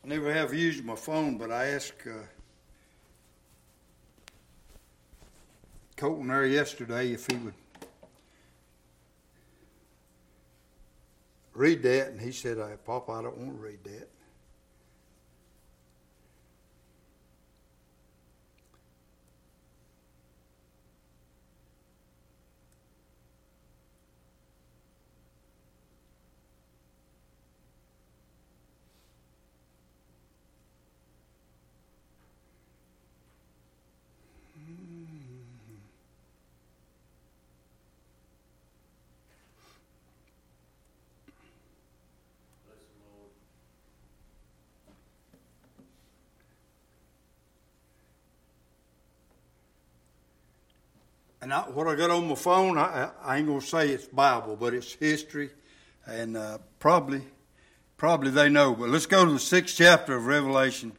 Never have used my phone, but I asked Colton there yesterday if he would read that, and he said, Papa, I don't want to read that. And what I got on my phone, I ain't going to say it's Bible, but it's history. And probably they know. But let's go to the 6th chapter of Revelation.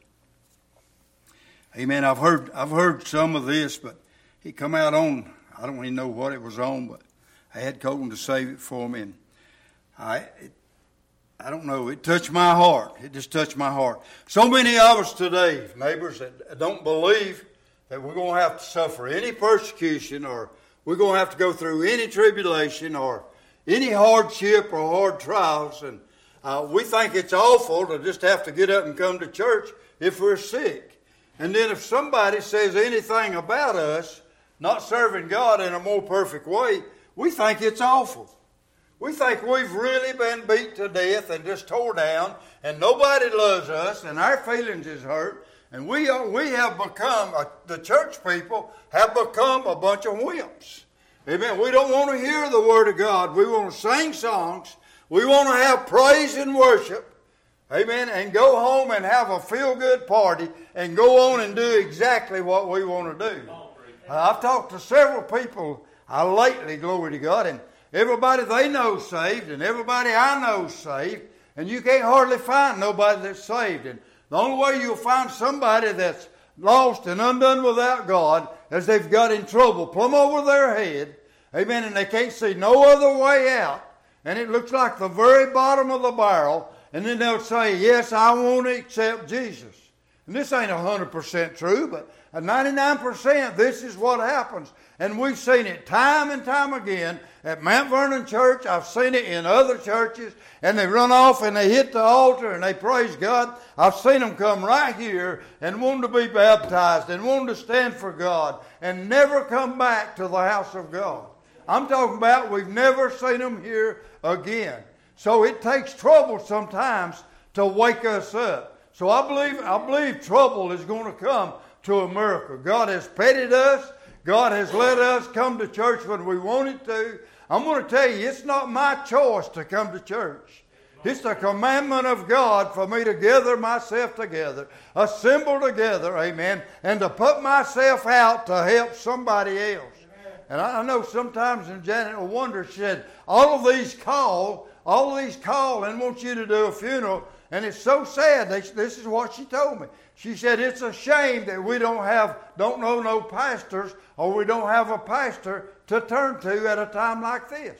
Amen. I've heard some of this, but he come out on, I don't even know what it was on, but I had Colton to save it for me. And I don't know, it touched my heart. It just touched my heart. So many of us today, neighbors, that don't believe that we're going to have to suffer any persecution, or we're going to have to go through any tribulation or any hardship or hard trials. And we think it's awful to just have to get up and come to church if we're sick. And then if somebody says anything about us not serving God in a more perfect way, we think it's awful. We think we've really been beat to death and just tore down, and nobody loves us, and our feelings is hurt. And we have become, the church people have become a bunch of wimps. Amen. We don't want to hear the Word of God. We want to sing songs. We want to have praise and worship. Amen. And go home and have a feel-good party and go on and do exactly what we want to do. I've talked to several people lately, glory to God, and everybody they know saved, and everybody I know saved, and you can't hardly find nobody that's saved. And the only way you'll find somebody that's lost and undone without God is they've got in trouble plumb over their head, amen, and they can't see no other way out, and it looks like the very bottom of the barrel, and then they'll say, yes, I want to accept Jesus. And this ain't 100% true, but at 99%, this is what happens. And we've seen it time and time again at Mount Vernon Church. I've seen it in other churches. And they run off and they hit the altar and they praise God. I've seen them come right here and want to be baptized and want to stand for God and never come back to the house of God. I'm talking about we've never seen them here again. So it takes trouble sometimes to wake us up. So I believe trouble is going to come to America. God has petted us. God has let us come to church when we wanted to. I'm going to tell you, it's not my choice to come to church. It's the commandment of God for me to gather myself together, assemble together, amen, and to put myself out to help somebody else. And I know sometimes, and Janet will wonder, she said, all of these call and want you to do a funeral. And it's so sad. This is what she told me. She said, it's a shame that we don't know no pastors, or we don't have a pastor to turn to at a time like this.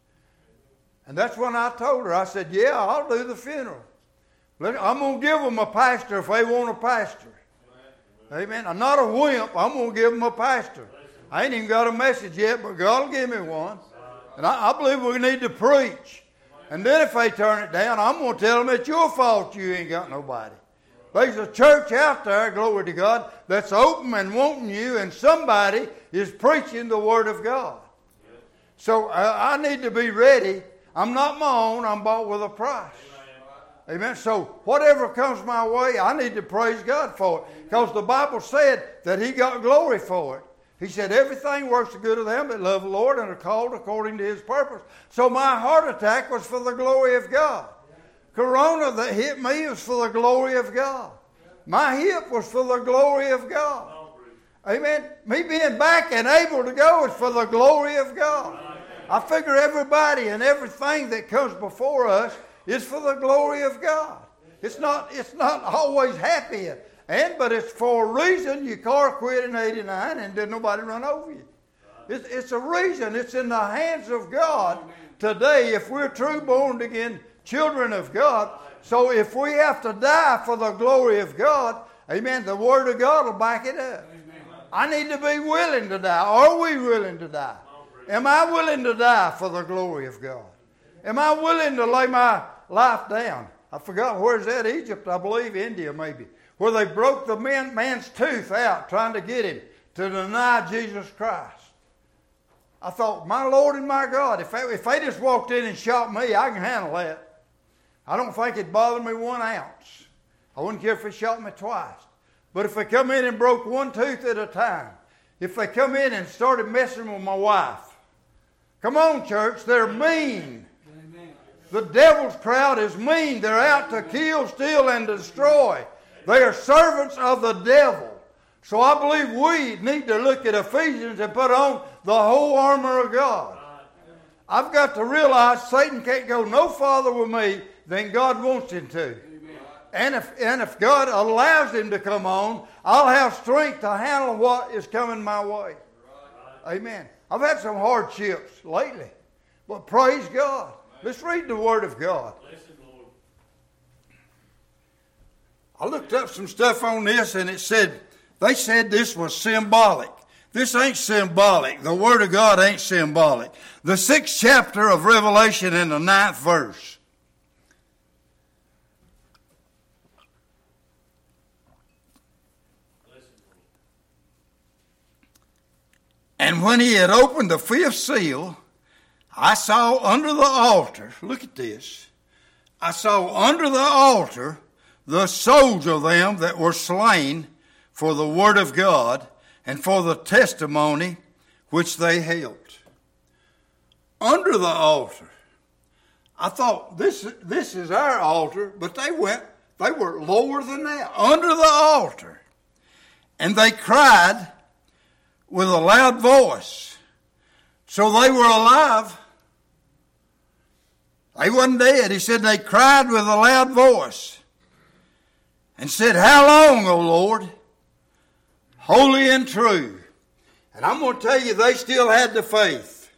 And that's when I told her, I said, yeah, I'll do the funeral. I'm going to give them a pastor if they want a pastor. Amen. I'm not a wimp. I'm going to give them a pastor. I ain't even got a message yet, but God will give me one. And I believe we need to preach. And then if they turn it down, I'm going to tell them it's your fault you ain't got nobody. There's a church out there, glory to God, that's open and wanting you, and somebody is preaching the Word of God. So I need to be ready. I'm not my own. I'm bought with a price. Amen. So whatever comes my way, I need to praise God for it. Because the Bible said that He got glory for it. He said, everything works the good of them that love the Lord and are called according to His purpose. So my heart attack was for the glory of God. Corona that hit me was for the glory of God. My hip was for the glory of God. Amen. Me being back and able to go is for the glory of God. I figure everybody and everything that comes before us is for the glory of God. It's not always happy. But it's for a reason. Your car quit in 89 and did nobody run over you. It's a reason. It's in the hands of God today. If we're true born again children of God, So if we have to die for the glory of God, amen, the Word of God will back it up. I need to be willing to die. Are we willing to die? Am I willing to die for the glory of God? Am I willing to lay my life down? I forgot, where's that? Egypt, I believe, India maybe, where they broke the man's tooth out trying to get him to deny Jesus Christ. I thought, my Lord and my God, if they just walked in and shot me, I can handle that. I don't think it'd bother me 1 ounce. I wouldn't care if they shot me twice. But if they come in and broke one tooth at a time, if they come in and started messing with my wife, come on, church, they're mean. Amen. The devil's crowd is mean. They're out to kill, steal, and destroy. They are servants of the devil. So I believe we need to look at Ephesians and put on the whole armor of God. I've got to realize Satan can't go no farther with me than God wants him to. And if God allows him to come on, I'll have strength to handle what is coming my way. Amen. I've had some hardships lately, but praise God. Let's read the Word of God. I looked up some stuff on this, and they said this was symbolic. This ain't symbolic. The Word of God ain't symbolic. The 6th chapter of Revelation in the 9th verse. And when he had opened the 5th seal, I saw under the altar, look at this, I saw under the altar the souls of them that were slain for the word of God and for the testimony which they held. Under the altar. I thought, this is our altar, but they were lower than that, under the altar. And they cried with a loud voice. So they were alive. They wasn't dead. He said they cried with a loud voice and said, how long, O Lord, holy and true? And I'm going to tell you, they still had the faith.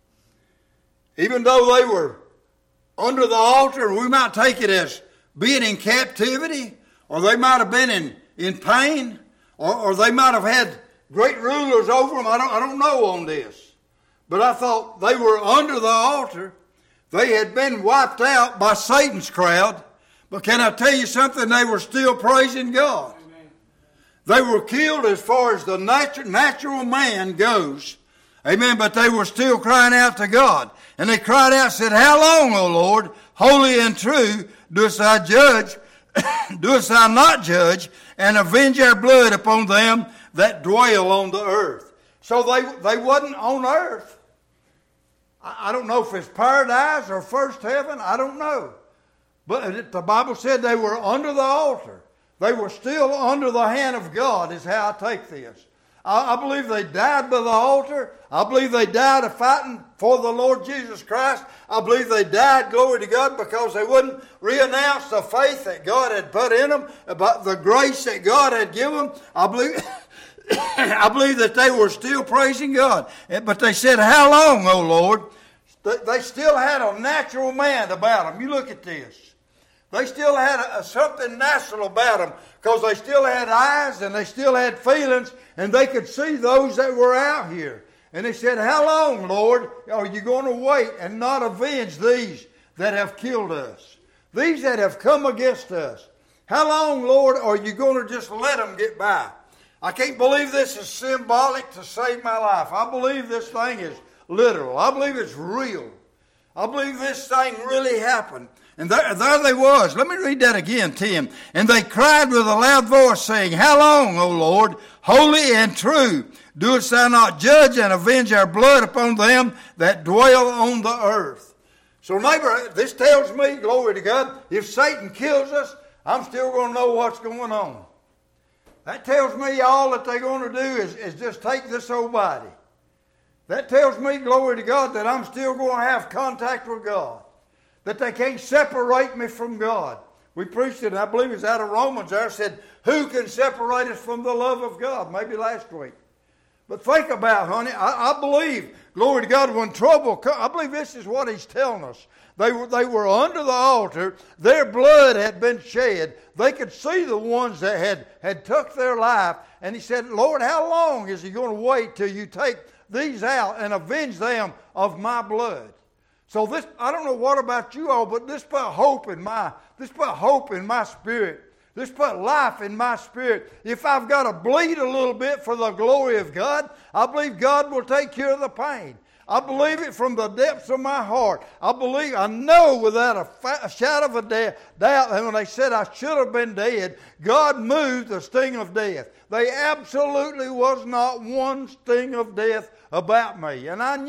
Even though they were under the altar, we might take it as being in captivity, or they might have been in pain, or they might have had great rulers over them. I don't know on this. But I thought they were under the altar. They had been wiped out by Satan's crowd. But can I tell you something? They were still praising God. Amen. They were killed as far as the natural man goes. Amen. But they were still crying out to God. And they cried out and said, how long, O Lord, holy and true, dost thou judge, dost thou not judge, and avenge our blood upon them that dwell on the earth? So they wasn't on earth. I don't know if it's paradise or first heaven. I don't know. But the Bible said they were under the altar. They were still under the hand of God is how I take this. I believe they died by the altar. I believe they died of fighting for the Lord Jesus Christ. I believe they died, glory to God, because they wouldn't renounce the faith that God had put in them, about the grace that God had given them. I believe that they were still praising God. But they said, how long, O Lord? They still had a natural man about them. You look at this. They still had something natural about them, because they still had eyes and they still had feelings, and they could see those that were out here. And they said, how long, Lord, are you going to wait and not avenge these that have killed us? These that have come against us. How long, Lord, are you going to just let them get by? I can't believe this is symbolic to save my life. I believe this thing is literal. I believe it's real. I believe this thing really happened. And there they was. Let me read that again, Tim. And they cried with a loud voice, saying, how long, O Lord, holy and true, doest thou not judge and avenge our blood upon them that dwell on the earth? So neighbor, this tells me, glory to God, if Satan kills us, I'm still going to know what's going on. That tells me all that they're going to do is just take this old body. That tells me, glory to God, that I'm still going to have contact with God. That they can't separate me from God. We preached it, and I believe it's out of Romans there, said, who can separate us from the love of God? Maybe last week. But think about, honey, I believe, glory to God, when trouble comes, I believe this is what he's telling us. They were under the altar. Their blood had been shed. They could see the ones that had took their life. And he said, Lord, how long is he going to wait till you take these out and avenge them of my blood? So this, I don't know what about you all, but this put hope in my spirit. This put life in my spirit. If I've got to bleed a little bit for the glory of God, I believe God will take care of the pain. I believe it from the depths of my heart. I know without a shadow of a doubt that when they said I should have been dead, God moved the sting of death. There absolutely was not one sting of death about me. And I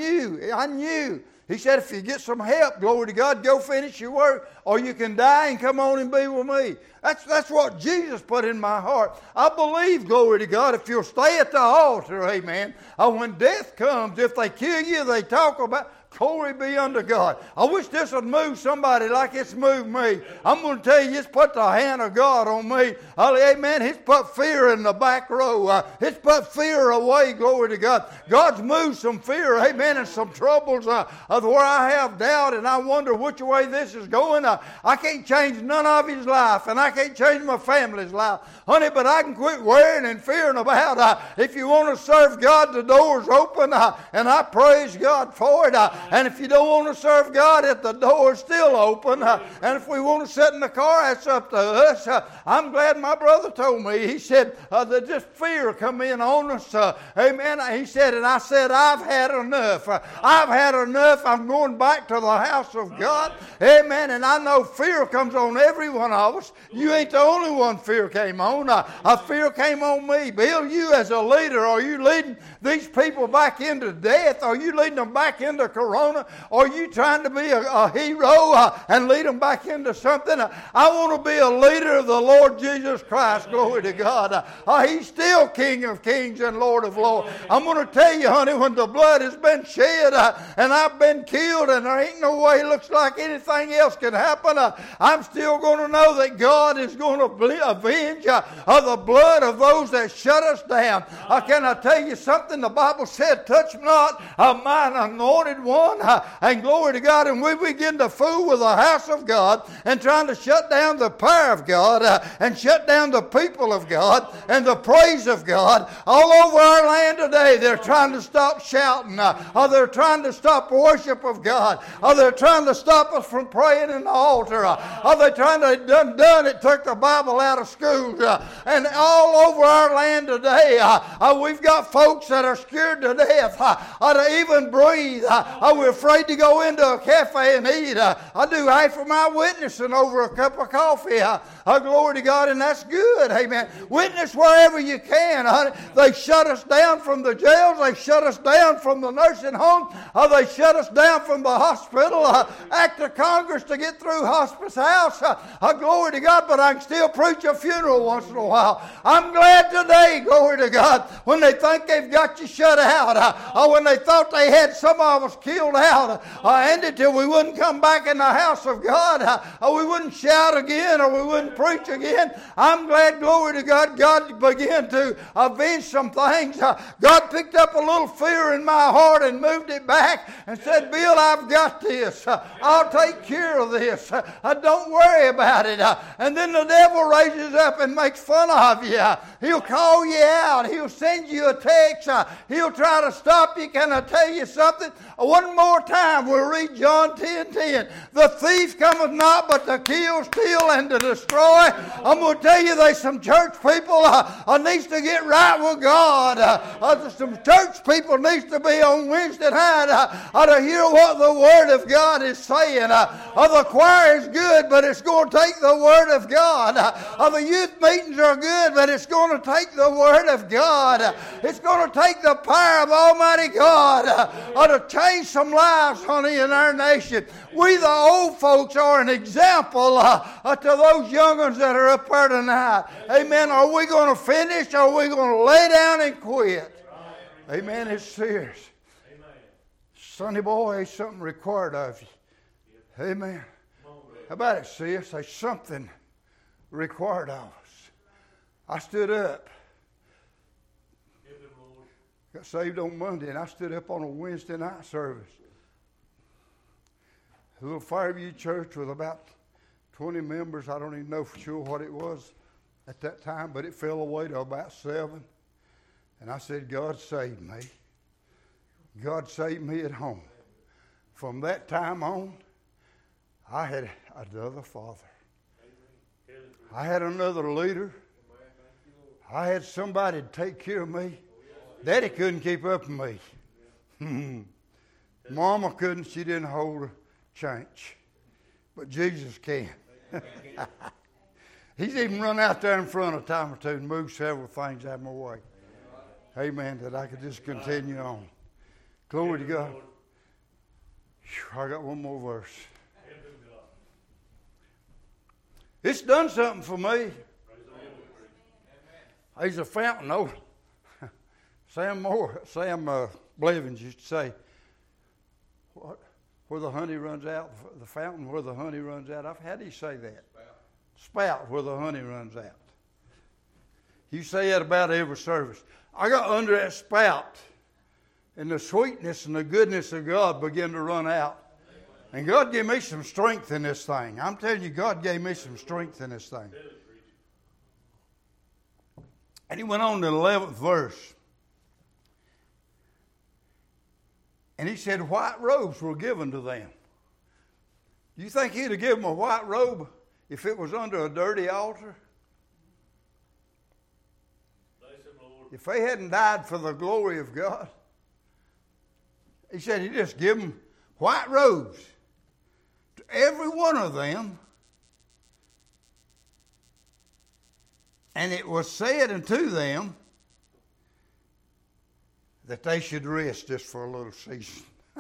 knew. He said, if you get some help, glory to God, go finish your work, or you can die and come on and be with me. That's what Jesus put in my heart. I believe, glory to God, if you'll stay at the altar, amen, when death comes, if they kill you, they talk about, glory be unto God. I wish this would move somebody like it's moved me. I'm going to tell you, it's put the hand of God on me. Amen. It's put fear in the back row. It's put fear away, glory to God. God's moved some fear, amen, and some troubles of where I have doubt, and I wonder which way this is going. I can't change none of his life, and I can't change my family's life. Honey, but I can quit worrying and fearing about if you want to serve God, the door's open, and I praise God for it. And if you don't want to serve God, the door's still open. And if we want to sit in the car, that's up to us. I'm glad my brother told me. He said that just fear come in on us. Amen. He said, and I said, I've had enough. I've had enough. I'm going back to the house of God. Amen. And I know fear comes on every one of us. You ain't the only one fear came on. Fear came on me. Bill, you as a leader, are you leading these people back into death? Are you leading them back into corona? Are you trying to be a hero and lead them back into something? I want to be a leader of the Lord Jesus Christ. Glory to God. He's still King of kings and Lord of lords. I'm going to tell you, honey, when the blood has been shed and I've been killed and there ain't no way it looks like anything else can happen, I'm still going to know that God is going to avenge the blood of those that shut us down. Can I tell you something? The Bible said, touch not mine anointed one. And glory to God. And we begin to fool with the house of God and trying to shut down the power of God and shut down the people of God and the praise of God. All over our land today, they're trying to stop shouting. Or they're trying to stop worship of God. Or they're trying to stop us from praying in the altar. Or they're trying to done it, took the Bible out of schools. And all over our land today, we've got folks that are scared to death to even breathe. We're afraid to go into a cafe and eat. I do half of my witnessing over a cup of coffee. Glory to God, and that's good. Amen. Witness wherever you can. They shut us down from the jails. They shut us down from the nursing home. They shut us down from the hospital. Act of Congress to get through Hospice House. Glory to God, but I can still preach a funeral once in a while. I'm glad today, glory to God, when they think they've got you shut out, or when they thought they had some of us killed out, ended till we wouldn't come back in the house of God, or we wouldn't shout again, or we wouldn't preach again. I'm glad, glory to God, God began to avenge some things. God picked up a little fear in my heart and moved it back and said, Bill, I've got this. I'll take care of this. Don't worry about it. And then the devil raises up and makes fun of you. He'll call you out. He'll send you a text. He'll try to stop you. Can I tell you something? One more time, we'll read John 10:10. The thief cometh not but to kill, steal, and to destroy. I'm going to tell you, there's some church people needs to get right with God. Some church people needs to be on Wednesday night to hear what the Word of God is saying. The choir is good, but it's going to take the Word of God. The youth meetings are good, but it's going to take the Word of God. It's going to take the power of Almighty God to change some lives, honey, in our nation. We, the old folks, are an example to those young ones that are up there tonight. Amen. Are we going to finish, or are we going to lay down and quit? Amen. It's serious. Sonny boy, there's something required of you. Amen. How about it, sis? There's something required of us. I stood up. Got saved on Monday, and I stood up on a Wednesday night service. A little Fairview church with about 20 members. I don't even know for sure what it was at that time, but it fell away to about 7. And I said, God saved me. God saved me at home. From that time on, I had another father. I had another leader. I had somebody to take care of me. Daddy couldn't keep up with me. Mama couldn't. She didn't hold a change. But Jesus can. He's even run out there in front a time or two and moved several things out of my way. Amen. That I could just continue on. Glory to God. Whew, I got one more verse. It's done something for me. He's a fountain. Oh, Sam Blevins used to say, "What? Where the honey runs out, the fountain where the honey runs out." How do you say that? Spout where the honey runs out. You say that about every service. I got under that spout, and the sweetness and the goodness of God began to run out. And God gave me some strength in this thing. I'm telling you, God gave me some strength in this thing. And he went on to the 11th verse. And he said, white robes were given to them. Do you think he'd have given them a white robe if it was under a dirty altar? If they hadn't died for the glory of God? He said he just give them white robes to every one of them. And it was said unto them that they should rest just for a little season.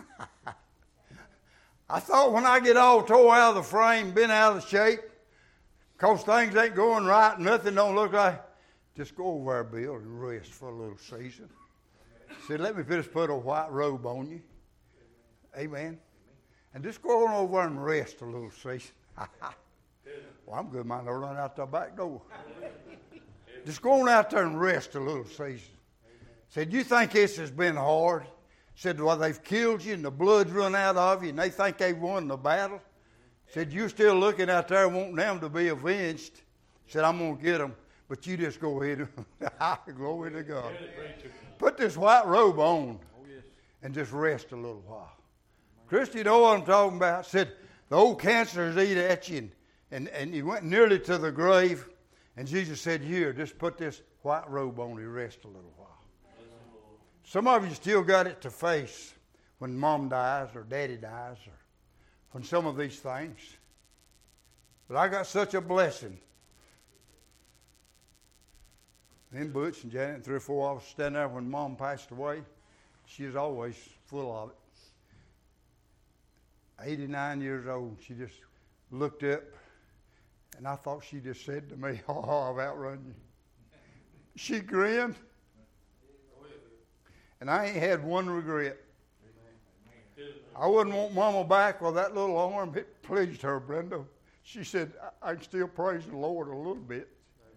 I thought when I get all tore out of the frame, been out of shape, because things ain't going right, nothing don't look like, just go over there, Bill, and rest for a little season. He said, let me just put a white robe on you. Amen. And just go on over and rest a little season. Well, I'm good, man. I'll run out the back door. Just go on out there and rest a little season. Said, you think this has been hard? Said, well, they've killed you and the blood's run out of you and they think they've won the battle. Said, you're still looking out there wanting them to be avenged. Said, I'm going to get them, but you just go ahead and glory to God. Put this white robe on and just rest a little while. Christy, you know what I'm talking about? Said, the old cancers eat at you and you went nearly to the grave. And Jesus said, here, just put this white robe on and rest a little while. Some of you still got it to face when mom dies or daddy dies or when some of these things. But I got such a blessing. Then Butch and Janet and 3 or 4 of us standing there when mom passed away. She was always full of it. 89 years old. She just looked up. And I thought she just said to me, oh, I've outrun you. She grinned. And I ain't had one regret. I wouldn't want Mama back with that little arm. It pleased her, Brenda. She said, I can still praise the Lord a little bit.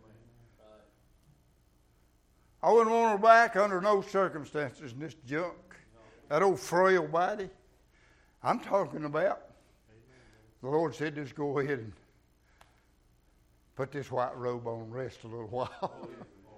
I wouldn't want her back under no circumstances in this junk. That old frail body. I'm talking about. The Lord said, just go ahead and put this white robe on and rest a little while.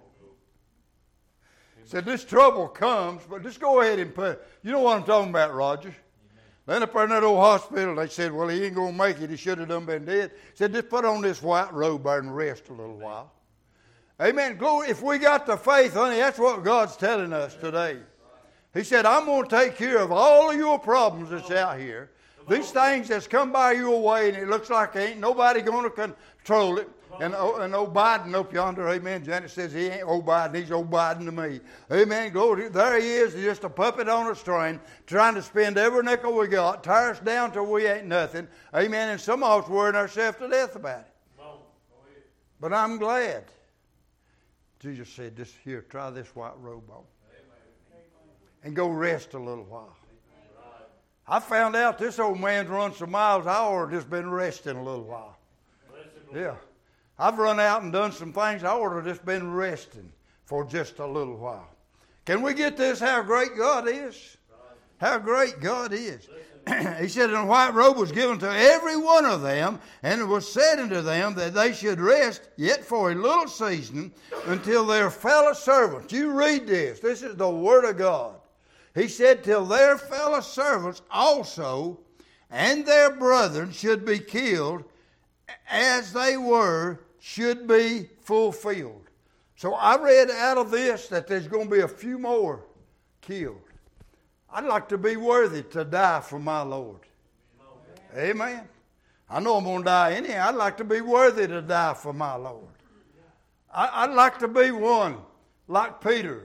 Said, this trouble comes, but just go ahead and put, you know what I'm talking about, Roger. Then up there in that old hospital, they said, well, he ain't going to make it. He should have done been dead. Said, just put on this white robe there and rest a little while. Amen. Glory. If we got the faith, honey, that's what God's telling us today. He said, I'm going to take care of all of your problems that's out here. These things that's come by your way, and it looks like ain't nobody going to control it. And old Biden up yonder, amen. Janet says he ain't old Biden, he's old Biden to me. Amen. Glory. There he is, just a puppet on a string, trying to spend every nickel we got, tear us down till we ain't nothing. Amen. And some of us worrying ourselves to death about it. But I'm glad. Jesus said, just here, try this white robe on. And go rest a little while. I found out this old man's run some miles. I ought to just been resting a little while. Yeah. I've run out and done some things. I ought to just been resting for just a little while. Can we get this, how great God is? How great God is. He said, and a white robe was given to every one of them, and it was said unto them that they should rest yet for a little season until their fellow servants. You read this. This is the Word of God. He said, till their fellow servants also and their brethren should be killed as they were, should be fulfilled. So I read out of this that there's going to be a few more killed. I'd like to be worthy to die for my Lord. Amen. I know I'm going to die anyhow. I'd like to be worthy to die for my Lord. I'd like to be one like Peter.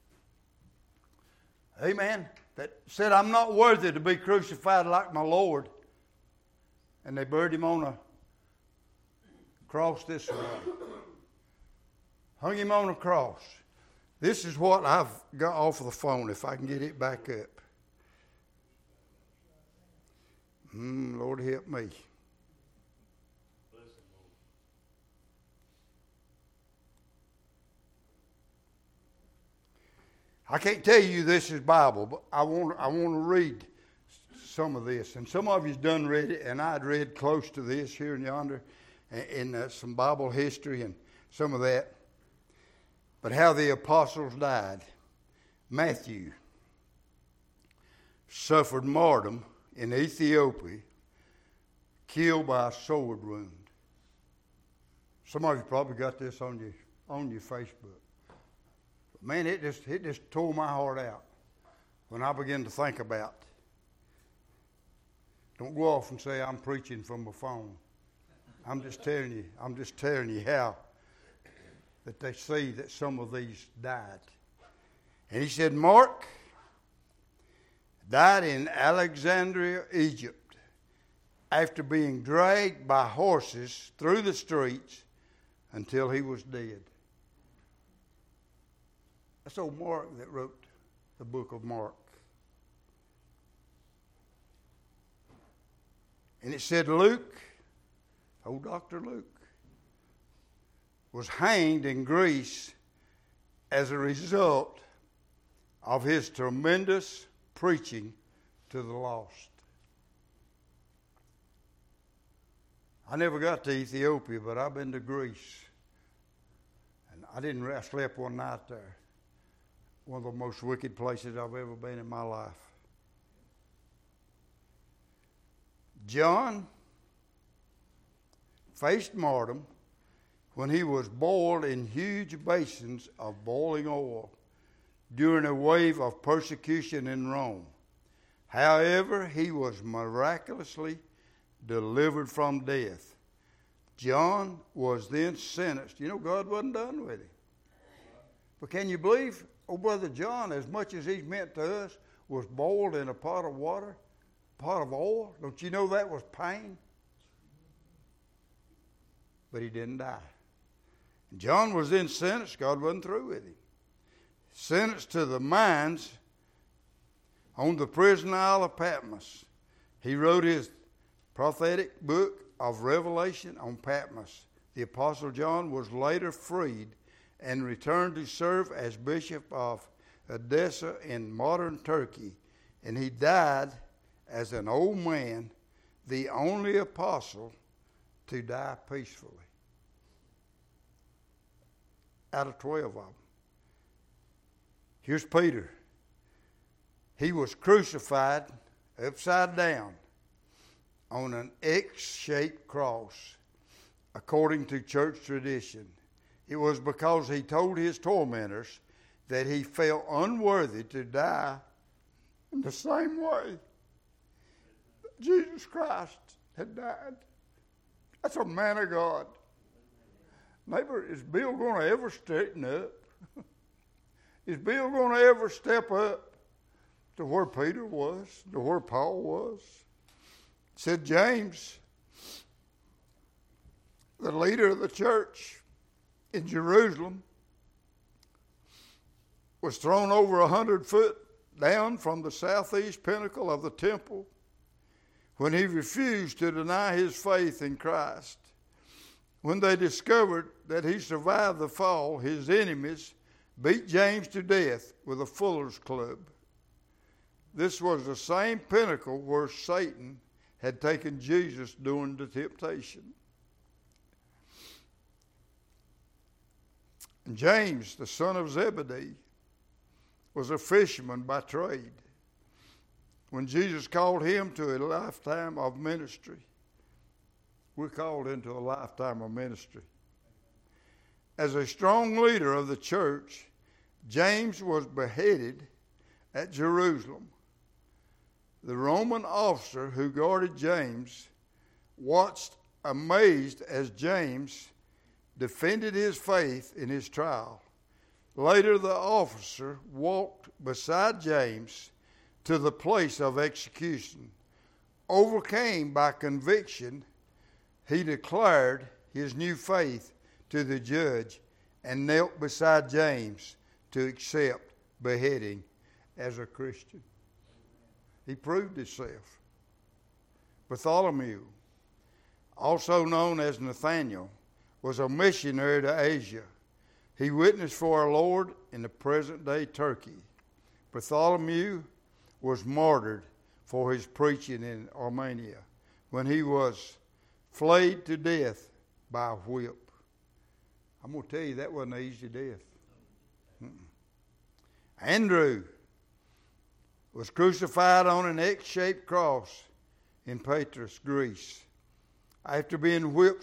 Amen. That said, I'm not worthy to be crucified like my Lord. And they buried him on a cross this way. Hung him on a cross. This is what I've got off of the phone, if I can get it back up. Lord help me. I can't tell you this is Bible, but I want to read some of this. And some of you's done read it, and I'd read close to this here and yonder in some Bible history and some of that. But how the apostles died. Matthew suffered martyrdom in Ethiopia, killed by a sword wound. Some of you probably got this on your Facebook. But man, it just tore my heart out when I began to think about. Don't go off and say I'm preaching from a phone. I'm just telling you how that they see that some of these died. And he said, Mark died in Alexandria, Egypt, after being dragged by horses through the streets until he was dead. That's old Mark that wrote the book of Mark. And it said Luke, old Dr. Luke, was hanged in Greece as a result of his tremendous preaching to the lost. I never got to Ethiopia, but I've been to Greece. And I slept one night there. One of the most wicked places I've ever been in my life. John faced martyrdom when he was boiled in huge basins of boiling oil during a wave of persecution in Rome. However, he was miraculously delivered from death. John was then sentenced. You know, God wasn't done with him. But can you believe, Brother John, as much as he's meant to us, was boiled in a pot of water, pot of oil? Don't you know that was pain? But he didn't die. John was then sentenced. God wasn't through with him. Sentenced to the mines on the prison isle of Patmos. He wrote his prophetic book of Revelation on Patmos. The Apostle John was later freed and returned to serve as Bishop of Edessa in modern Turkey. And he died as an old man, the only apostle to die peacefully. Out of 12 of them. Here's Peter. He was crucified upside down on an X-shaped cross, according to church tradition. It was because he told his tormentors that he felt unworthy to die in the same way that Jesus Christ had died. That's a man of God. Neighbor, is Bill going to ever straighten up? Is Bill going to ever step up to where Peter was, to where Paul was? Said James, the leader of the church in Jerusalem, was thrown over 100 foot down from the southeast pinnacle of the temple when he refused to deny his faith in Christ. When they discovered that he survived the fall, his enemies beat James to death with a fuller's club. This was the same pinnacle where Satan had taken Jesus during the temptation. And James, the son of Zebedee, was a fisherman by trade. When Jesus called him to a lifetime of ministry, we're called into a lifetime of ministry. As a strong leader of the church, James was beheaded at Jerusalem. The Roman officer who guarded James watched amazed as James defended his faith in his trial. Later, the officer walked beside James to the place of execution. Overcome by conviction, he declared his new faith to the judge and knelt beside James to accept beheading as a Christian. He proved himself. Bartholomew, also known as Nathaniel, was a missionary to Asia. He witnessed for our Lord in the present-day Turkey. Bartholomew was martyred for his preaching in Armenia when he was flayed to death by a whip. I'm going to tell you, that wasn't an easy death. Andrew was crucified on an X-shaped cross in Patras, Greece. After being whipped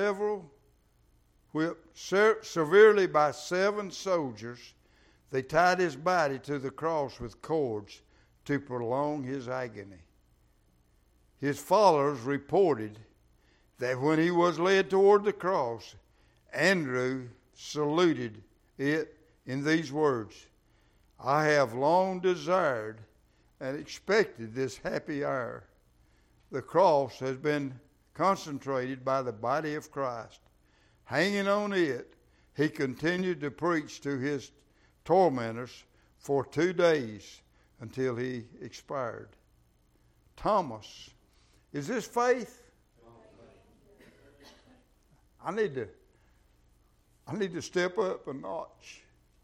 severely by 7 soldiers, they tied his body to the cross with cords to prolong his agony. His followers reported that when he was led toward the cross, Andrew saluted it in these words, "I have long desired and expected this happy hour." The cross has been concentrated by the body of Christ. Hanging on it, he continued to preach to his tormentors for 2 days until he expired. Thomas, is this faith? I need to step up a notch.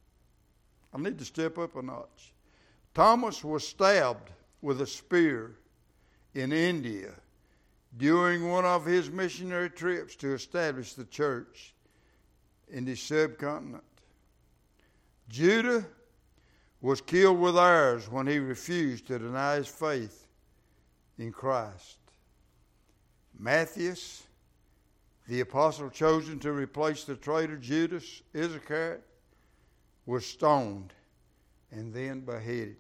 Thomas was stabbed with a spear in India during one of his missionary trips to establish the church in the subcontinent. Judah was killed with arrows when he refused to deny his faith in Christ. Matthias, the apostle chosen to replace the traitor Judas Iscariot, was stoned and then beheaded.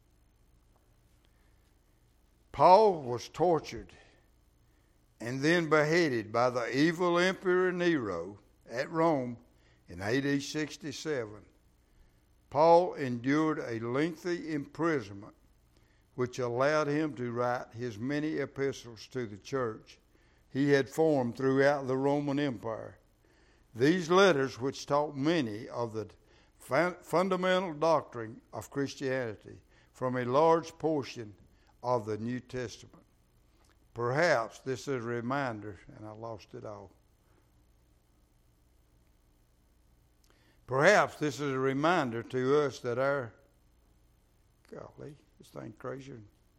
Paul was tortured and then beheaded by the evil Emperor Nero at Rome in AD 67. Paul endured a lengthy imprisonment, which allowed him to write his many epistles to the church he had formed throughout the Roman Empire. These letters, which taught many of the fundamental doctrine of Christianity from a large portion of the New Testament. Perhaps this is a reminder, and I lost it all. Perhaps this is a reminder to us that this thing crazy.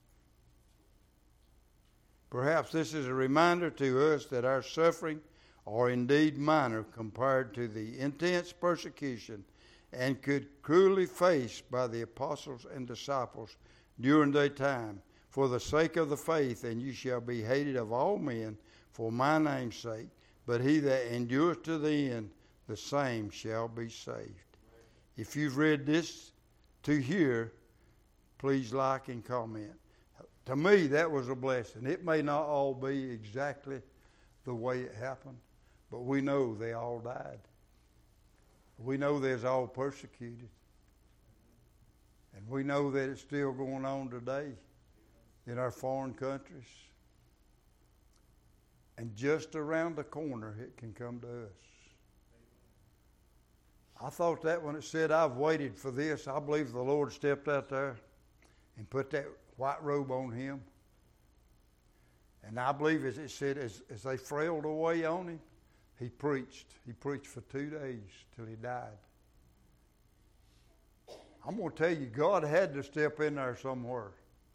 Perhaps this is a reminder to us that our suffering are indeed minor compared to the intense persecution and could cruelly faced by the apostles and disciples during their time. For the sake of the faith, and you shall be hated of all men for my name's sake, but he that endures to the end, the same shall be saved. If you've read this to here, please like and comment. To me, that was a blessing. It may not all be exactly the way it happened, but we know they all died. We know they're all persecuted. And we know that it's still going on today in our foreign countries. And just around the corner, it can come to us. I thought that when it said, "I've waited for this," I believe the Lord stepped out there and put that white robe on him. And I believe, as it said, as they frailed away on him, he preached. He preached for 2 days till he died. I'm going to tell you, God had to step in there somewhere.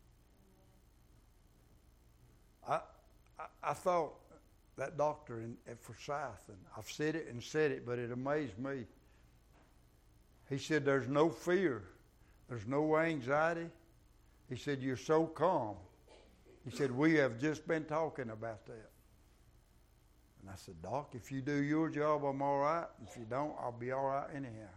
I thought that doctor at Forsyth, and I've said it and said it, but it amazed me. He said, there's no fear. There's no anxiety. He said, you're so calm. He said, we have just been talking about that. And I said, Doc, if you do your job, I'm all right. If you don't, I'll be all right anyhow.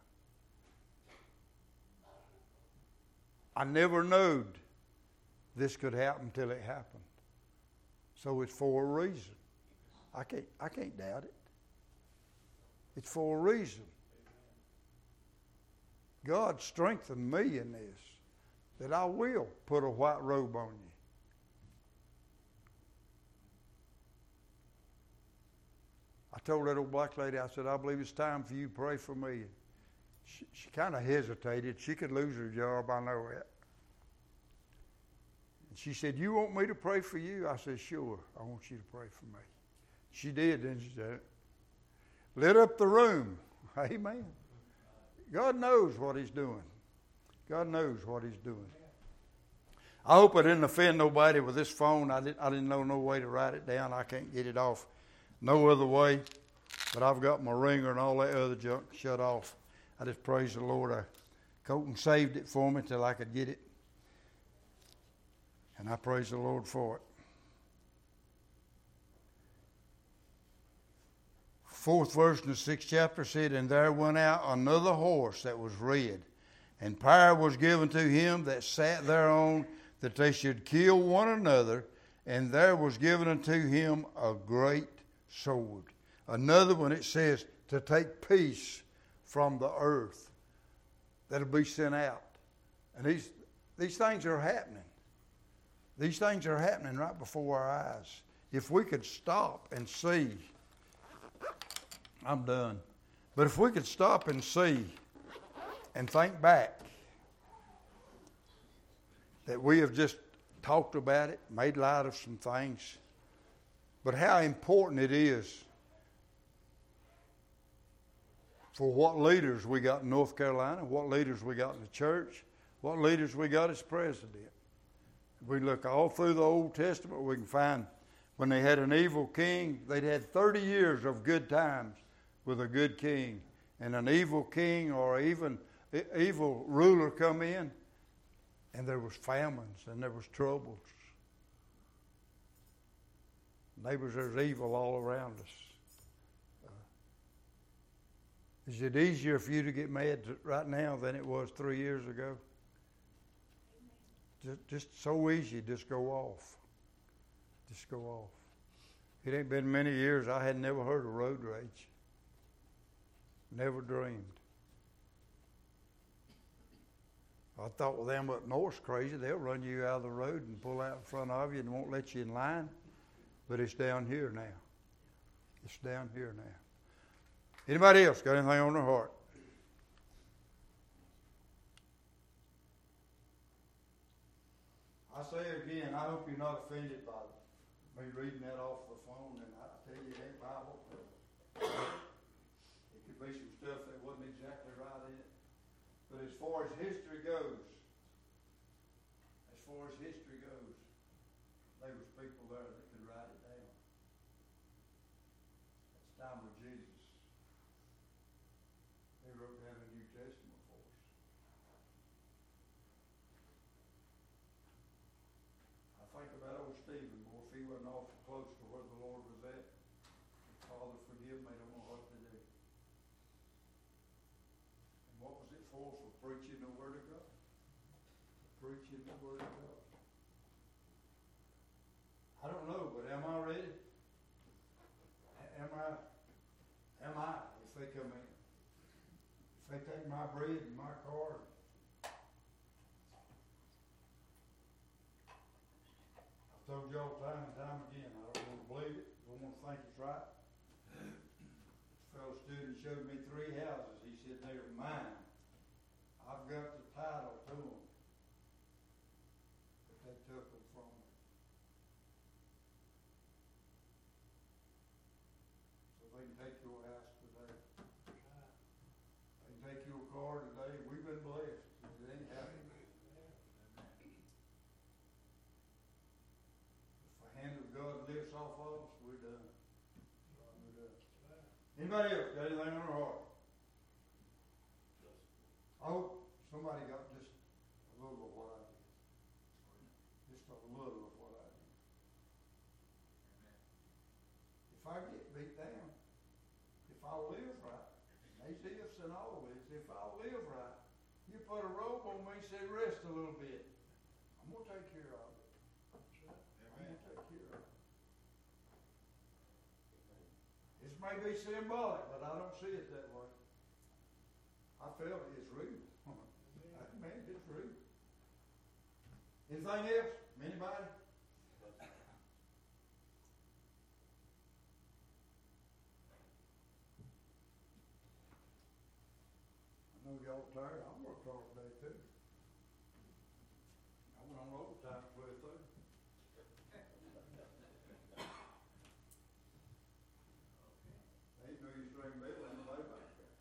I never knowed this could happen till it happened. So it's for a reason. I can't doubt it. It's for a reason. God strengthened me in this, that I will put a white robe on you. I told that old black lady, I said, I believe it's time for you to pray for me. She kind of hesitated. She could lose her job, I know it. And she said, you want me to pray for you? I said, sure, I want you to pray for me. She did, didn't she? Lit up the room. Amen. God knows what He's doing. God knows what He's doing. I hope I didn't offend nobody with this phone. I didn't know no way to write it down. I can't get it off no other way. But I've got my ringer and all that other junk shut off. I just praise the Lord. Colton saved it for me till I could get it. And I praise the Lord for it. 4th verse in the 6th chapter said, and there went out another horse that was red, and power was given to him that sat thereon, that they should kill one another, and there was given unto him a great sword. Another one, it says, to take peace from the earth that'll be sent out. And these things are happening. These things are happening right before our eyes. If we could stop and see, I'm done. But if we could stop and see and think back that we have just talked about it, made light of some things, but how important it is for what leaders we got in North Carolina, what leaders we got in the church, what leaders we got as president. We look all through the Old Testament, we can find when they had an evil king, they'd had 30 years of good times with a good king. And an evil king or even evil ruler come in, and there was famines and there was troubles. Neighbors, there's evil all around us. Is it easier for you to get mad right now than it was 3 years ago? Just so easy, just go off. Just go off. It ain't been many years I had never heard of road rage. Never dreamed. I thought, well, them up north's crazy. They'll run you out of the road and pull out in front of you and won't let you in line. But it's down here now. It's down here now. Anybody else got anything on their heart? I say again, I hope you're not offended by me reading that off the phone. And I tell you, that Bible, it could be some stuff that wasn't exactly right in it. But as far as history goes, there was people there that could write it down. It's the time of Jesus. They wrote down the New Testament for us. I think about old Stephen, boy, if he wasn't awful close to where the Lord was at, Father, forgive me, I don't know what to do. And what was it for? For preaching the Word of God. Preaching the Word of God. I don't know, but am I ready? Am I, if they come in? If they take my bread and my car, I've told y'all time and time again, I don't want to believe it, don't want to think it's right. This fellow stood and showed me 3 houses. He said, they're mine. I've got the title to them. But they took them from me. They can take your house today. They can take your car today. We've been blessed. It off of us, we're done. We're done. Anybody else got anything on their heart? I hope somebody got just a little of what I did. Just a little of what I did. If I get beat down, if I live right, there's ifs and always, if I live right, you put a robe on me, say rest a little bit. I'm going to take care of it. I'm going to take care of it. This may be symbolic, but I don't see it that way. I felt it's real. Man, it's real. Anything else? Anybody? I know y'all tired. I worked hard today too. I went on overtime for it too. Ain't no use ring bell and lay back there.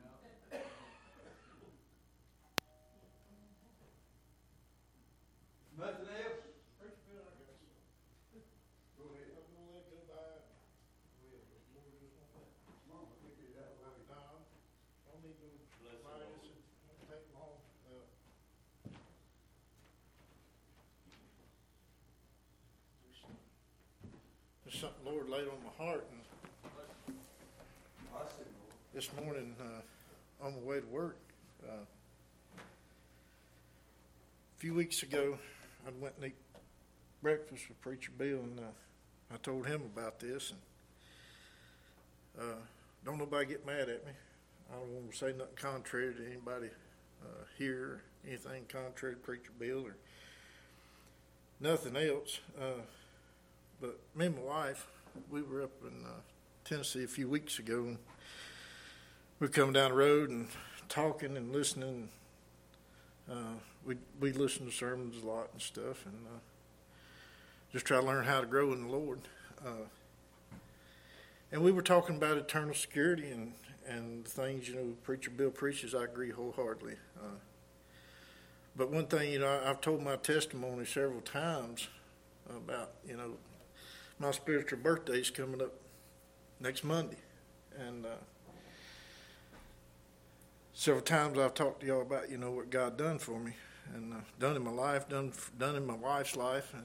Nothing else? Preacher Bill, I guess. Go ahead. I'm gonna let it go by. Will, the Lord just won't let. Mama, pick it out. No, don't need to fly this and take long. There's something Lord laid on my heart, and I see, Lord. this morning on the way to work, a few weeks ago, I went and ate breakfast with Preacher Bill, and I told him about this, and don't nobody get mad at me. I don't want to say nothing contrary to anybody here, or anything contrary to Preacher Bill, or nothing else. But me and my wife, we were up in Tennessee a few weeks ago, and we were coming down the road and talking and listening. We listen to sermons a lot and stuff, and just try to learn how to grow in the Lord. And we were talking about eternal security and the things, Preacher Bill preaches. I agree wholeheartedly. But one thing, I've told my testimony several times about, my spiritual birthday's coming up next Monday. And several times I've talked to y'all about, what God done for me and done in my life, done in my wife's life.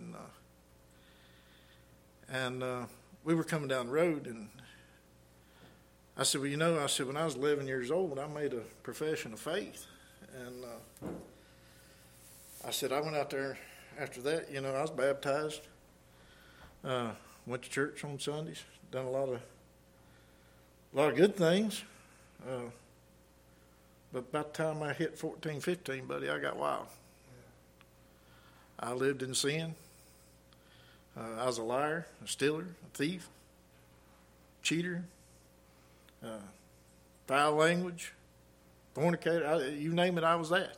And we were coming down the road, and I said, when I was 11 years old, I made a profession of faith. And I said, I went out there after that, I was baptized, went to church on Sundays, done a lot of good things. But by the time I hit 14, 15, buddy, I got wild. I lived in sin. I was a liar, a stealer, a thief, cheater, foul language, fornicator. You name it, I was that.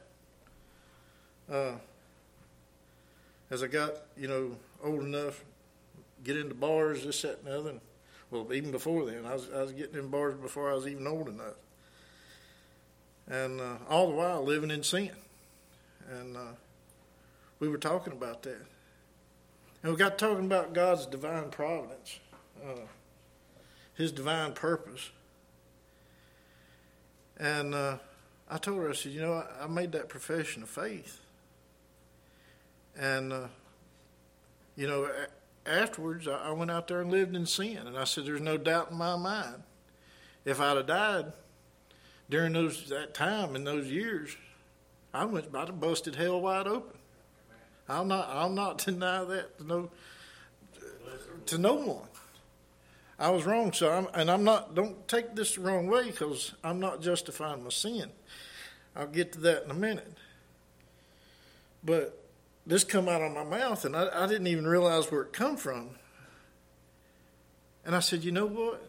As I got, old enough, get into bars, this, that, and the other. Well, even before then, I was getting in bars before I was even old enough. And all the while living in sin. And we were talking about that. And we got talking about God's divine providence, His divine purpose. And I told her, I said, I made that profession of faith. And, afterwards, I went out there and lived in sin. And I said, there's no doubt in my mind, if I'd have died during that time in those years, I went about to busted hell wide open. I'll not deny that to no one. I was wrong, so I'm not. Don't take this the wrong way, because I'm not justifying my sin. I'll get to that in a minute. But this come out of my mouth, and I didn't even realize where it come from. And I said, you know what?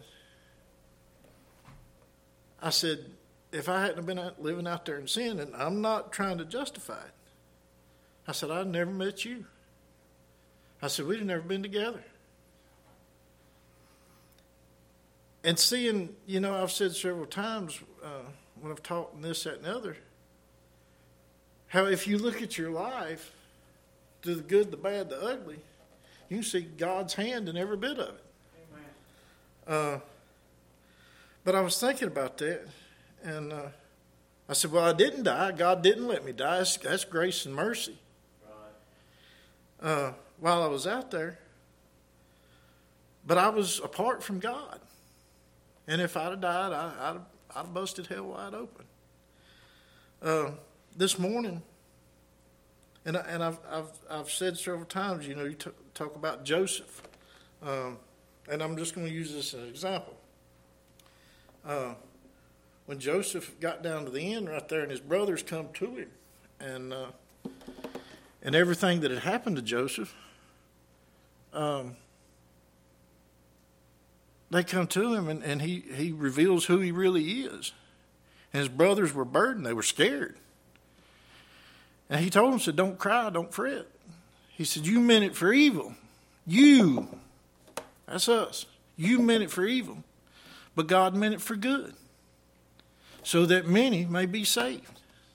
I said, if I hadn't been living out there in sin, and I'm not trying to justify it, I said, I'd never met you. I said, we'd have never been together. And seeing, I've said several times when I've taught and this, that, and the other, how if you look at your life, through the good, the bad, the ugly, You can see God's hand in every bit of it. Amen. But I was thinking about that, and I said, well, I didn't die. God didn't let me die. That's grace and mercy. Right. While I was out there. But I was apart from God. And if I'd have died, I'd have busted hell wide open. This morning, and I've said several times, you know, you talk about Joseph. And I'm just going to use this as an example. When Joseph got down to the end right there, and his brothers come to him, and everything that had happened to Joseph, they come to him, and he reveals who he really is. And his brothers were burdened; they were scared. And he told them, said, "Don't cry, don't fret." He said, "You meant it for evil. You, that's us. You meant it for evil, but God meant it for good, so that many may be saved."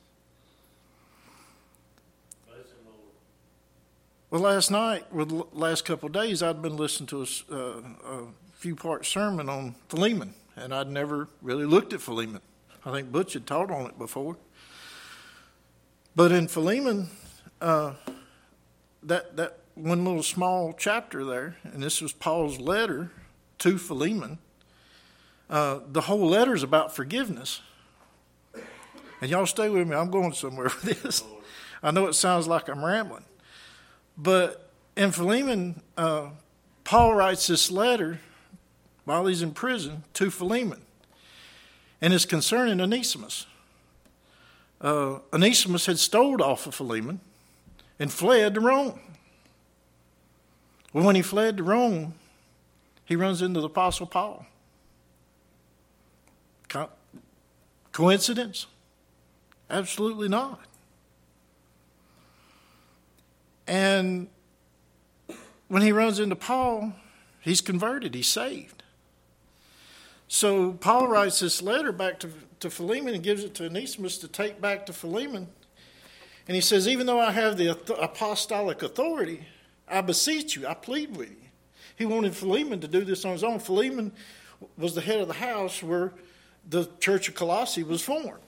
Well, last night, or the last couple of days, I'd been listening to a few-part sermon on Philemon, and I'd never really looked at Philemon. I think Butch had taught on it before. But in Philemon, that one little small chapter there, and this was Paul's letter to Philemon, the whole letter is about forgiveness. And y'all stay with me, I'm going somewhere with this. I know it sounds like I'm rambling. But in Philemon, Paul writes this letter while he's in prison to Philemon. And it's concerning Onesimus. Onesimus had stole off of Philemon and fled to Rome. Well, when he fled to Rome, he runs into the Apostle Paul. Coincidence? Absolutely not. And when he runs into Paul, he's converted, he's saved. So Paul writes this letter back to Philemon and gives it to Onesimus to take back to Philemon. And he says, even though I have the apostolic authority, I beseech you, I plead with you. He wanted Philemon to do this on his own. Philemon was the head of the house where the church of Colossae was formed.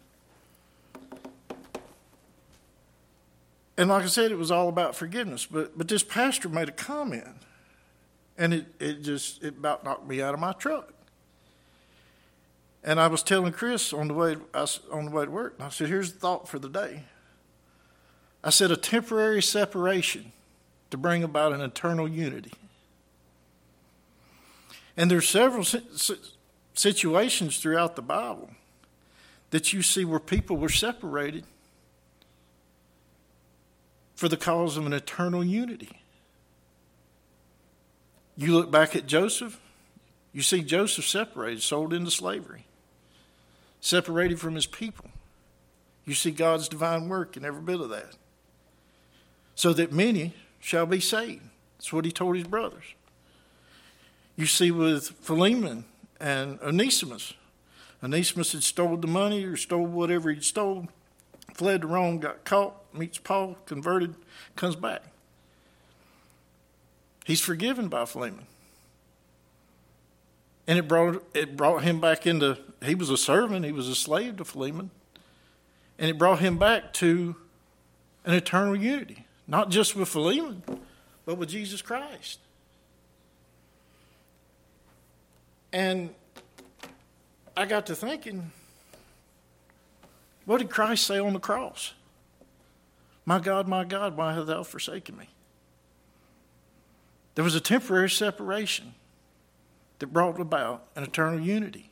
And like I said, it was all about forgiveness. But this pastor made a comment, and it about knocked me out of my truck. And I was telling Chris on the way to work, and I said, here's the thought for the day. I said, a temporary separation to bring about an eternal unity. And there's several situations throughout the Bible that you see where people were separated for the cause of an eternal unity. You look back at Joseph, you see Joseph separated, sold into slavery, separated from his people. You see God's divine work in every bit of that. So that many shall be saved. That's what he told his brothers. You see with Philemon and Onesimus. Onesimus had stole the money or stole whatever he'd stole, fled to Rome, got caught, meets Paul, converted, comes back. He's forgiven by Philemon. And it brought him back into, he was a servant, he was a slave to Philemon. And it brought him back to an eternal unity. Not just with Philemon, but with Jesus Christ. And I got to thinking, what did Christ say on the cross? My God, why hast thou forsaken me? There was a temporary separation that brought about an eternal unity.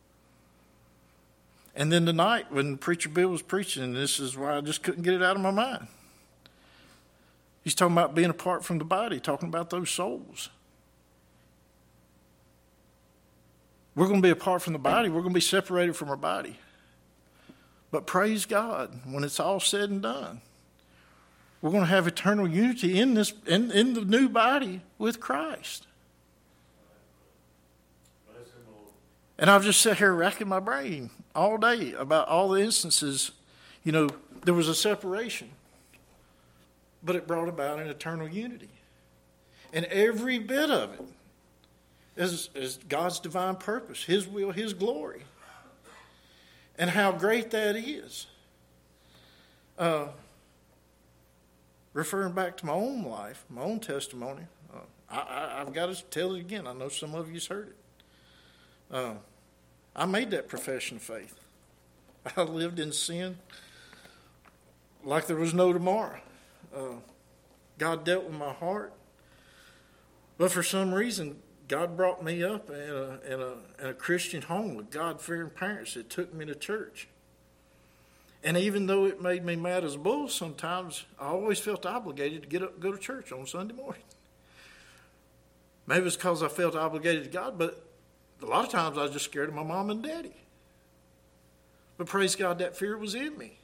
And then tonight, when Preacher Bill was preaching, and this is why I just couldn't get it out of my mind, he's talking about being apart from the body, talking about those souls. We're going to be apart from the body. We're going to be separated from our body. But praise God, when it's all said and done, we're going to have eternal unity in the new body with Christ. And I've just sat here racking my brain all day about all the instances, there was a separation, but it brought about an eternal unity. And every bit of it is God's divine purpose, His will, His glory. And how great that is. Referring back to my own life, my own testimony, I've got to tell it again. I know some of you's heard it. I made that profession of faith. I lived in sin like there was no tomorrow. God dealt with my heart. But for some reason, God brought me up in a Christian home with God-fearing parents that took me to church. And even though it made me mad as a bull sometimes, I always felt obligated to get up and go to church on Sunday morning. Maybe it's because I felt obligated to God, but a lot of times I was just scared of my mom and daddy. But praise God, that fear was in me.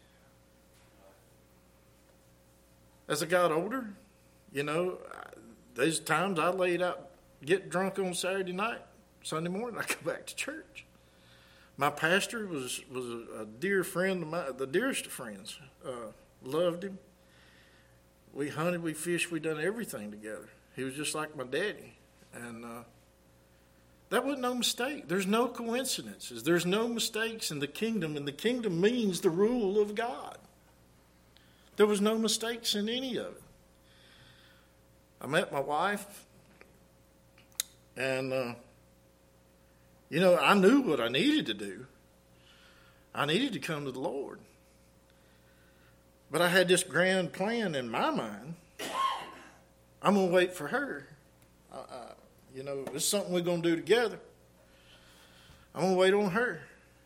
As I got older, there's times I laid out, get drunk on Saturday night, Sunday morning, I go back to church. My pastor was a dear friend of mine, the dearest of friends. Loved him. We hunted, we fished, we done everything together. He was just like my daddy. And that wasn't no mistake. There's no coincidences. There's no mistakes in the kingdom, and the kingdom means the rule of God. There was no mistakes in any of it. I met my wife, and I knew what I needed to do. I needed to come to the Lord. But I had this grand plan in my mind. I'm going to wait for her. It's something we're going to do together. I'm going to wait on her.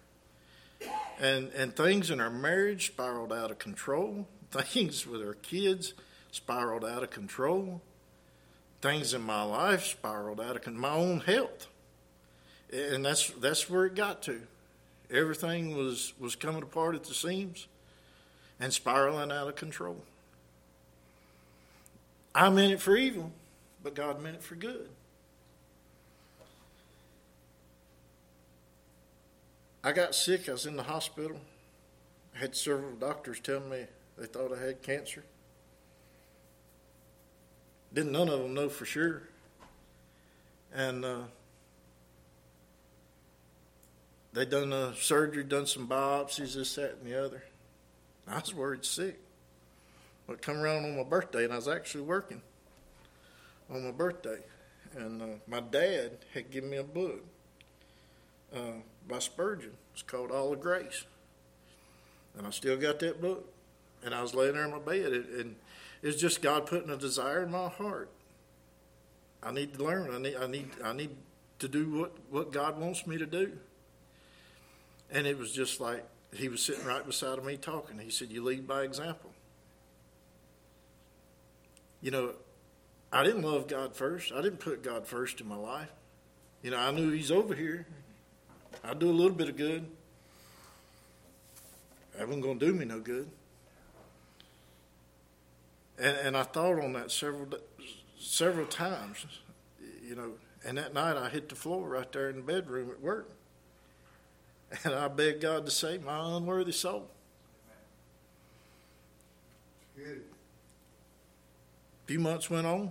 And things in our marriage spiraled out of control. Things with our kids spiraled out of control. Things in my life spiraled out of control. My own health. And that's where it got to. Everything was coming apart at the seams and spiraling out of control. I meant it for evil, but God meant it for good. I got sick. I was in the hospital. I had several doctors tell me they thought I had cancer. Didn't none of them know for sure. And they done surgery, done some biopsies, this, that, and the other. I was worried sick. But come around on my birthday, and I was actually working on my birthday. And my dad had given me a book by Spurgeon. It's called All of Grace. And I still got that book. And I was laying there in my bed, and it's just God putting a desire in my heart. I need to learn. I need to do what God wants me to do. And it was just like he was sitting right beside of me talking. He said, "You lead by example." I didn't love God first. I didn't put God first in my life. I knew He's over here. I'd do a little bit of good. That wasn't going to do me no good. And I thought on that several times, and that night I hit the floor right there in the bedroom at work. And I begged God to save my unworthy soul. Good. A few months went on.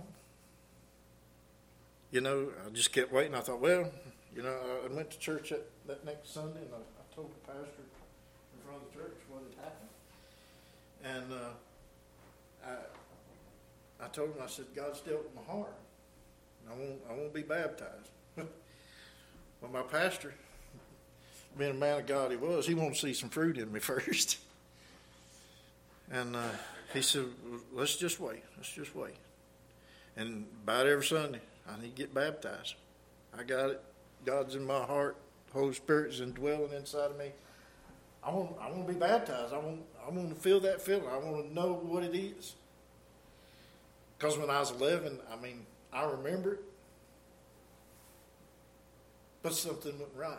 I just kept waiting. I thought, I went to church that next Sunday, and I told the pastor in front of the church what had happened. And I told him, I said, God's dealt with my heart. I won't be baptized. Well, my pastor, being a man of God he was, he wanted to see some fruit in me first. And he said, let's just wait. And about every Sunday, I need to get baptized. I got it. God's in my heart. The Holy Spirit's indwelling inside of me. I want to be baptized. I want to feel that feeling. I want to know what it is. Because when I was 11, I remember it. But something went right.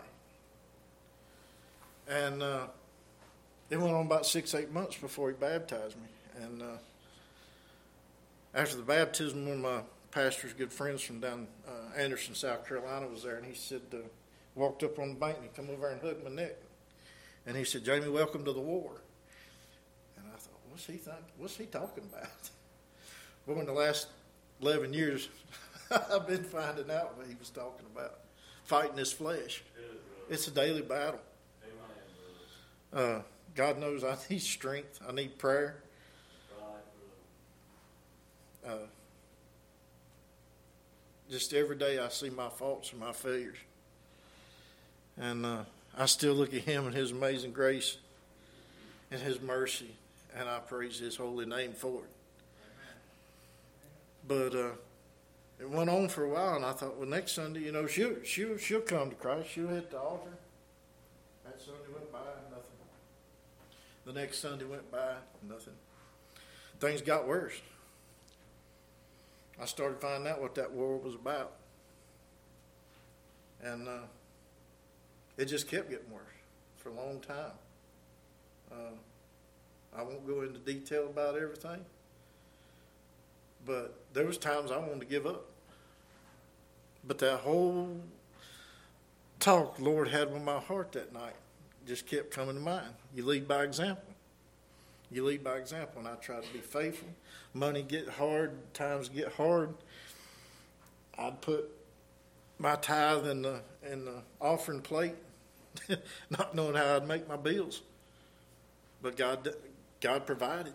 And it went on about 6-8 months before he baptized me. And after the baptism, one of my pastor's good friends from down Anderson, South Carolina was there. And he said, walked up on the bank and he come over and hugged my neck. And he said, "Jamie, welcome to the war." And I thought, what's he talking about? Well, in the last 11 years, I've been finding out what he was talking about. Fighting this flesh. It's a daily battle. God knows I need strength. I need prayer. Just every day I see my faults and my failures. And I still look at him and his amazing grace and his mercy. And I praise his holy name for it. But it went on for a while, and I thought, well, next Sunday, she'll come to Christ. She'll hit the altar. That Sunday went by, nothing. The next Sunday went by, nothing. Things got worse. I started finding out what that world was about. And it just kept getting worse for a long time. I won't go into detail about everything. But there was times I wanted to give up. But that whole talk the Lord had with my heart that night just kept coming to mind. You lead by example. You lead by example, and I try to be faithful. Money get hard, times get hard. I'd put my tithe in the offering plate, not knowing how I'd make my bills. But God provided.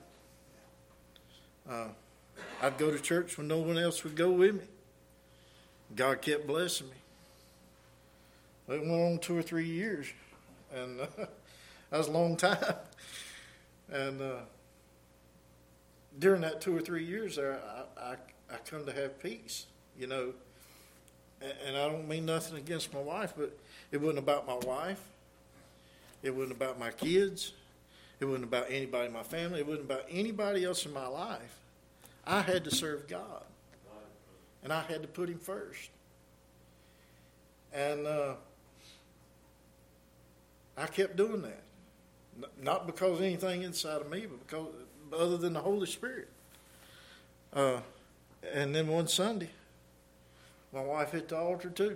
I'd go to church when no one else would go with me. God kept blessing me. It went on 2 or 3 years, and that was a long time. And during that 2 or 3 years there, I come to have peace, And I don't mean nothing against my wife, but it wasn't about my wife. It wasn't about my kids. It wasn't about anybody in my family. It wasn't about anybody else in my life. I had to serve God. And I had to put him first. And I kept doing that. Not because of anything inside of me, but because other than the Holy Spirit. And then one Sunday, my wife hit the altar too.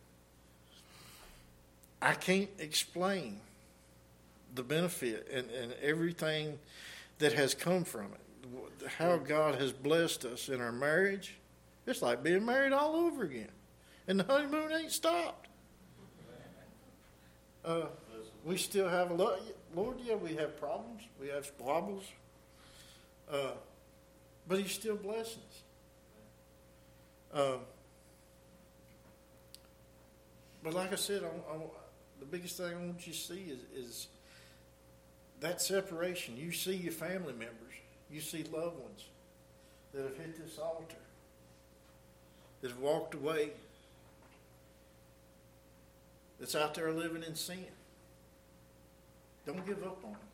I can't explain the benefit and everything that has come from it. How God has blessed us in our marriage. It's like being married all over again. And the honeymoon ain't stopped. We still have a lot. Lord, yeah, we have problems. We have squabbles. But he's still blessing us. But like I said, the biggest thing I want you to see is that separation. You see your family members. You see loved ones that have hit this altar, that have walked away, that's out there living in sin. Don't give up on them.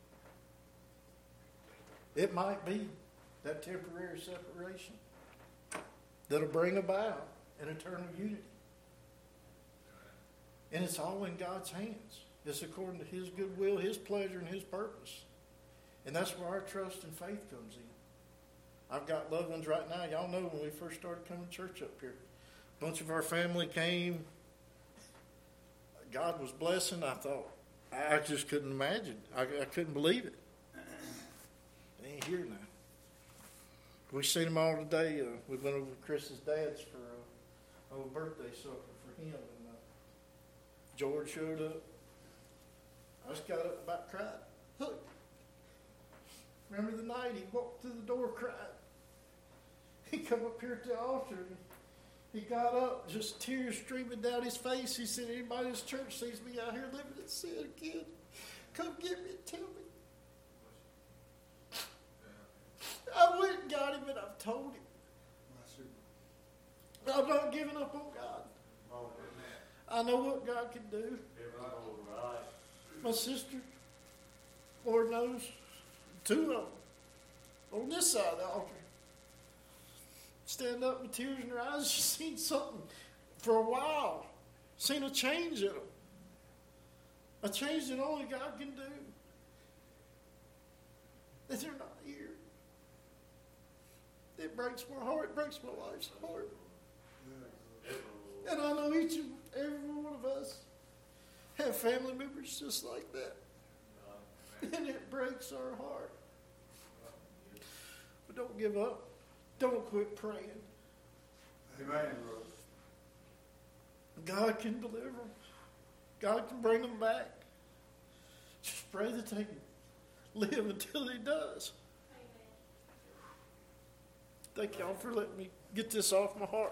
It might be that temporary separation that'll bring about an eternal unity. And it's all in God's hands. It's according to his good will, his pleasure, and his purpose. And that's where our trust and faith comes in. I've got loved ones right now. Y'all know when we first started coming to church up here, a bunch of our family came. God was blessing. I thought, I just couldn't imagine. I couldn't believe it. They ain't here now. We seen them all today. We went over to Chris's dad's for a birthday supper for him. And George showed up. I just got up about cried. Look. Remember the night he walked through the door crying? He come up here to the altar and he got up, just tears streaming down his face. He said, anybody in this church sees me out here living in sin again, come get me and tell me. I went and got him and I've told him. I'm not giving up on God. I know what God can do. My sister, Lord knows, 2 of them on this side of the altar stand up with tears in their eyes. She's seen something for a while, seen a change in them, a change that only God can do. That they're not here. It breaks my heart. It breaks my wife's heart. And I know each and every one of us have family members just like that. And it breaks our heart. But don't give up. Don't quit praying. Amen, brother. God can deliver them. God can bring them back. Just pray that they can live until He does. Thank y'all for letting me get this off my heart.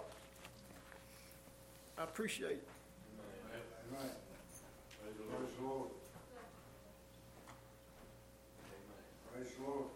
I appreciate it. Amen. Praise the Lord. Praise the Lord.